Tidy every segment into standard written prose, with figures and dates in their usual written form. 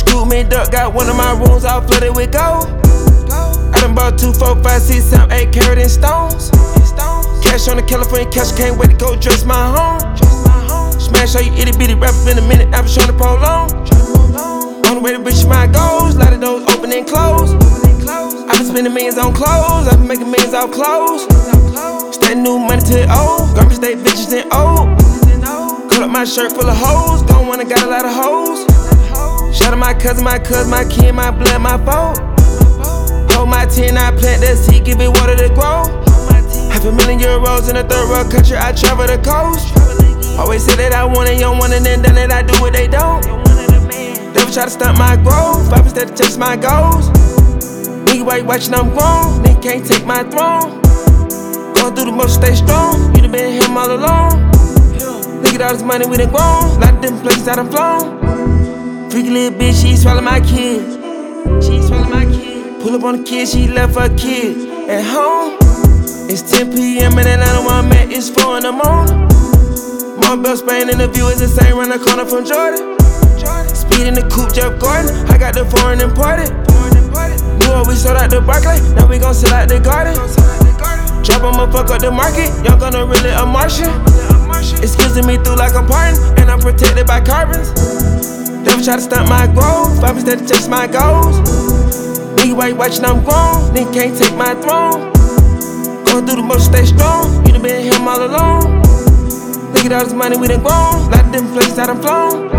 Dude made up, got one of my rooms all flooded with gold. I done bought 2, 4, 5, 6, 7, 8 carat in stones. Cash on the California cash, can't wait to go dress my home. Smash all you itty bitty rappers in a minute, I was trying to prolong. On the way to reach my goals, lot of those open and close. I been spending millions on clothes, I been making millions off clothes. Staying new money to the old, garbage stay bitches and old. Cut up my shirt full of hoes, don't wanna got a lot of hoes. Shout out my cousin, my kin, my blood, my foe. Hold my 10, I plant that seed, give it water to grow. €500,000 in a third world country, I travel the coast. Always say that I want it, young one, and then done it, I do what they don't. Never try to stunt my growth, I instead to chase my goals. Nigga, why you watching, I'm grown, nigga can't take my throne. Going through the motion, stay strong, you done been him all alone. Look at all this money we done grown, lot of different places I done flown. Freaky little bitch, she swallow my kids. She swallow my kids. Pull up on the kid, she left her kid at home. It's 10 p.m. in Atlanta, where I'm at, it's 4 in the morning. Mom Bell Spain and the view is the same, round the corner from Jordan. Speed in the coupe, Jeff Gordon, I got the foreign imported. Knew what we sold out the Barclay, now we gon' sell out the garden. Drop 'em up, fuck up the market, y'all gonna really a Martian. Excusing me through like I'm parting, and I'm protected by carbons. Never try to stunt my growth, I instead to chase my goals. Nigga, why you watching, I'm grown, nigga can't take my throne. Going through the motion, stay strong, you done been him all alone. Look at all this money we done grown, lot of different places I done flown.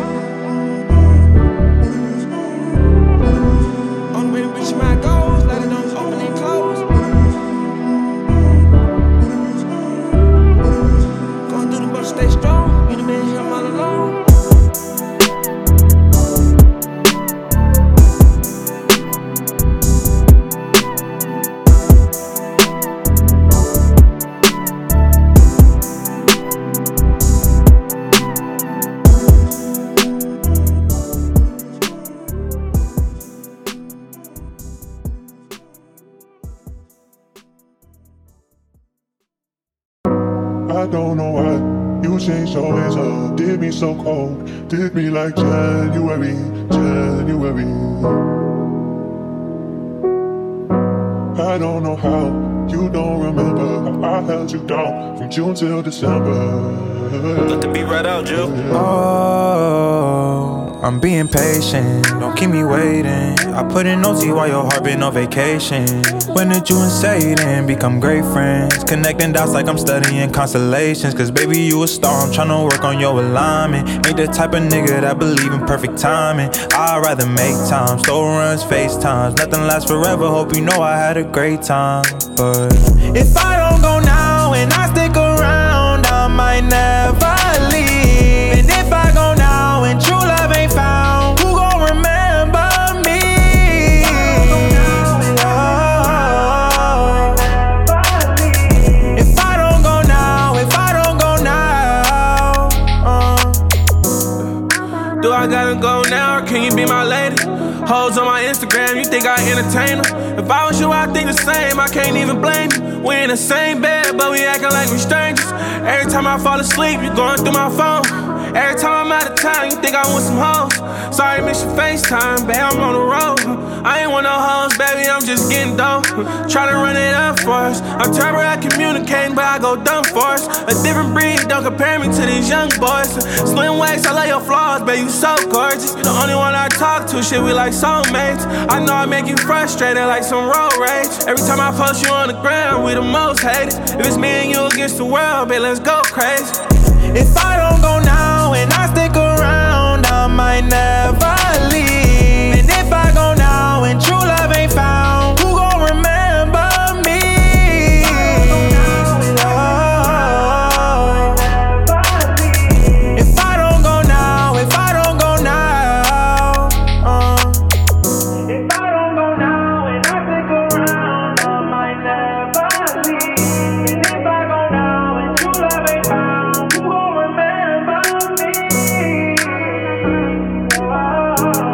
On the way to reach my goals, lot of those open and close. Going through the motion, stay strong, you done been him all alone. I don't know why you changed your ways up. Did me so cold, did me like January. I don't know how you don't remember how I held you down from June till December. Let the beat right out, Jill. Oh, I'm being patient, don't keep me waiting. I put in OT while your heart been on vacation. When did you and Satan become great friends? Connecting dots like I'm studying constellations. Cause baby, you a star, I'm tryna work on your alignment. Ain't the type of nigga that believe in perfect timing. I'd rather make time, store runs, FaceTimes. Nothing lasts forever, hope you know I had a great time. But if I don't go now and I stick around, I might never leave. And if I go now and true love ain't found, who gon' remember me? If I don't go now, Do I gotta go now, or can you be my lady? Hoes on my Instagram, you think I entertain them? If I was you, I think the same, I can't even blame you. We in the same bed, but we acting like we strangers. Every time I fall asleep, you going through my phone. Every time I'm out of town, you think I want some hoes. Sorry, miss your FaceTime, babe, I'm on the road. I ain't want no hoes, baby, I'm just getting dope. Tryna run it up for us. I'm terrible at communicating, but I go dumb for us. A different breed, don't compare me to these young boys. Slim waist, I love your flaws, babe, you so gorgeous. The only one I talk to, shit, we like soulmates. I know I make you frustrated like some road rage. Every time I post you on the ground, we the most hated. If it's me and you against the world, babe, let's go crazy. if I don't go now and I stick around, I might never leave. And if I go now and true love ain't found, who gon' remember me? If I don't go now, if I don't go now, if I don't go now and I stick around, I might never leave. And if I go now and true love ain't found, who gon' remember me?